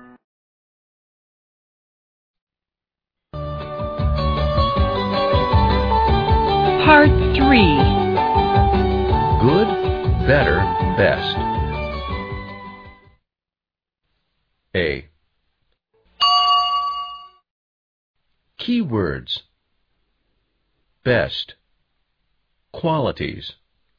Part 3. Good, better, best. A. Keywords. Best. Qualities.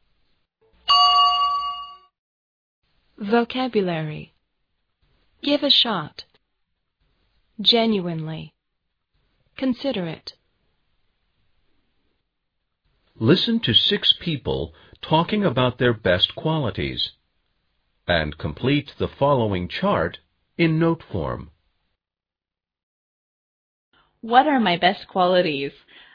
Vocabulary. Give a shot. Genuinely. Considerate. Listen to 6 people talking about their best qualities, and complete the following chart in note form. What are my best qualities?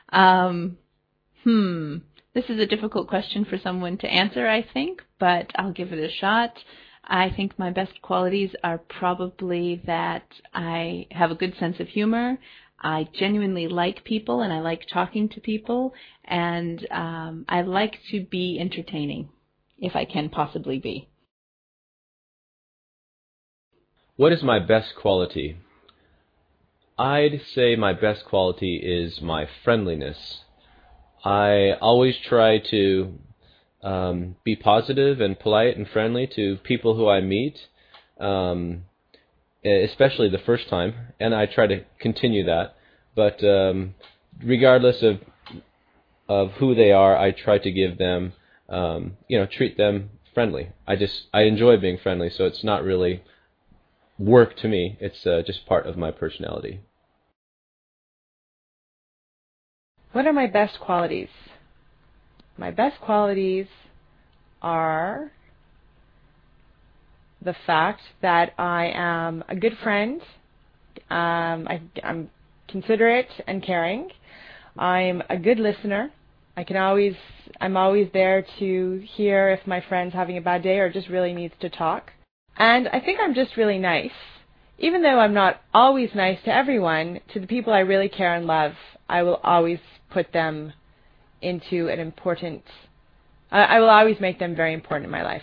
This is a difficult question for someone to answer, I think, but I'll give it a shot. I think my best qualities are probably that I have a good sense of humor, I genuinely like people, and I like talking to people, and I like to be entertaining, if I can possibly be. What is my best quality? I'd say my best quality is my friendliness. I always try to be positive and polite and friendly to people who I meet, especially the first time, and I try to continue that. But regardless of who they are, I try to give them, treat them friendly. I enjoy being friendly, so it's not really work to me. It's just part of my personality. What are my best qualities? My best qualities are the fact that I am a good friend. I'm considerate and caring. I'm a good listener. I'm always there to hear if my friend's having a bad day or just really needs to talk. And I think I'm just really nice. Even though I'm not always nice to everyone, to the people I really care and love, I will always put them into an important... I will always make them very important in my life.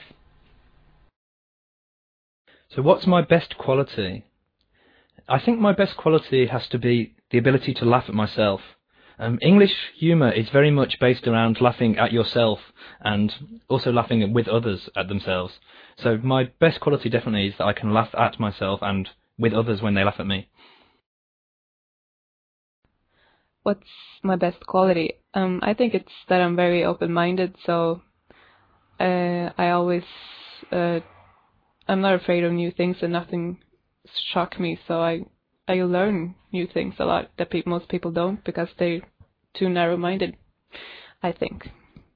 So what's my best quality? I think my best quality has to be the ability to laugh at myself. English humour is very much based around laughing at yourself and also laughing with others at themselves. So my best quality definitely is that I can laugh at myself and with others when they laugh at me. What's my best quality? I think it's that I'm very open-minded, so I always... I'm not afraid of new things and nothing shocks me, so I learn new things a lot that most people don't because they're too narrow-minded, I think.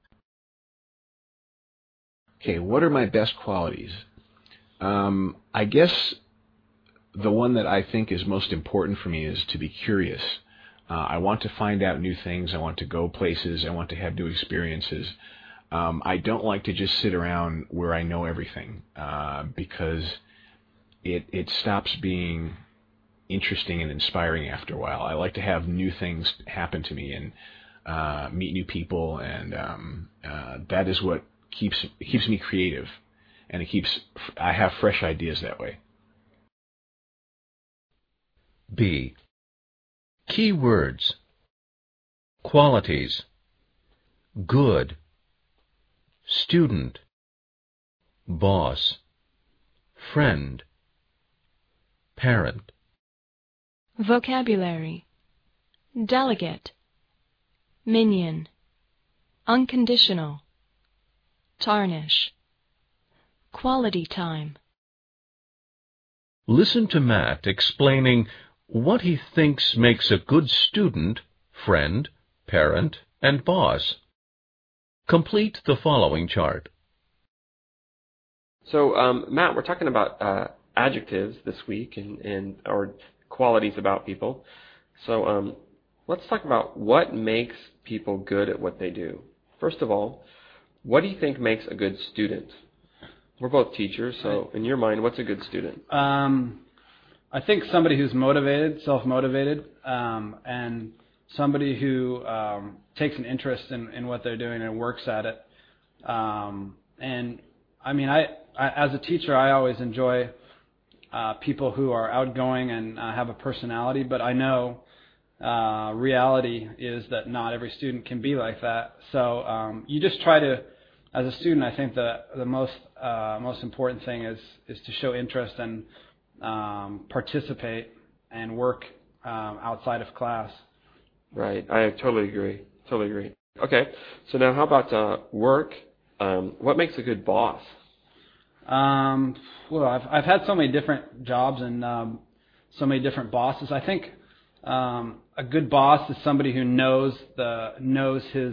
Okay, what are my best qualities? I guess the one that I think is most important for me is to be curious. I want to find out new things. I want to go places. I want to have new experiences. I don't like to just sit around where I know everything because it stops being interesting and inspiring after a while. I like to have new things happen to me and meet new people, and that is what keeps me creative, and I have fresh ideas that way. B. Key words. Qualities. Good. Student. Boss. Friend. Parent. Vocabulary. Delegate. Minion. Unconditional. Tarnish. Quality time. Listen to Matt explaining what he thinks makes a good student, friend, parent, and boss. Complete the following chart. So, Matt, we're talking about adjectives this week or qualities about people. So, let's talk about what makes people good at what they do. First of all, what do you think makes a good student? We're both teachers, so in your mind, what's a good student? I think somebody who's motivated, self-motivated, and somebody who takes an interest in what they're doing and works at it. And I mean, I as a teacher, I always enjoy people who are outgoing and have a personality, but I know reality is that not every student can be like that. So you just try to, as a student, I think the most important thing is to show interest and participate and work outside of class. Right. I totally agree. Totally agree. Okay. So now how about work? What makes a good boss? Well, I've had so many different jobs and so many different bosses. I think a good boss is somebody who knows his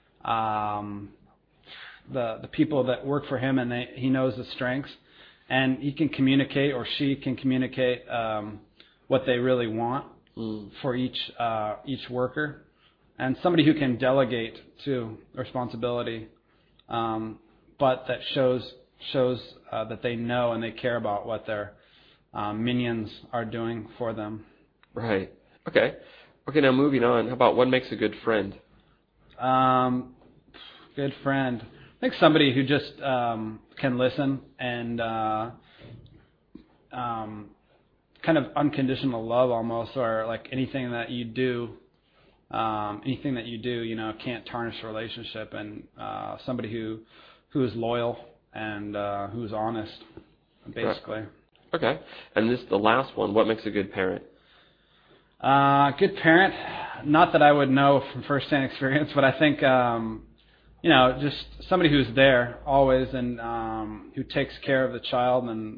the people that work for him, and he knows the strengths, and he can communicate, or she can communicate what they really want for each worker, and somebody who can delegate to responsibility, but that shows that they know and they care about what their minions are doing for them. Right. Okay. Now moving on. How about what makes a good friend? Good friend. I think somebody who just can listen and kind of unconditional love almost, or like anything that you do, can't tarnish a relationship, and somebody who is loyal and who's honest, basically. Right. Okay. And this is the last one. What makes a good parent? Good parent, not that I would know from first-hand experience, but I think, just somebody who's there always and who takes care of the child and,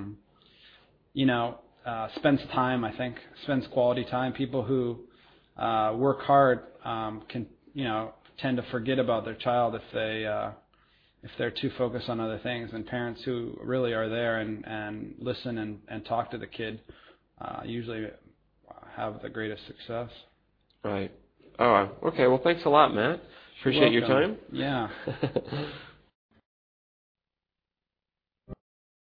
spends time, I think, spends quality time. People who work hard can, tend to forget about their child if they're too focused on other things. And parents who really are there and listen and talk to the kid usually have the greatest success. Right. Oh, okay. Well, thanks a lot, Matt. Appreciate your time. Yeah.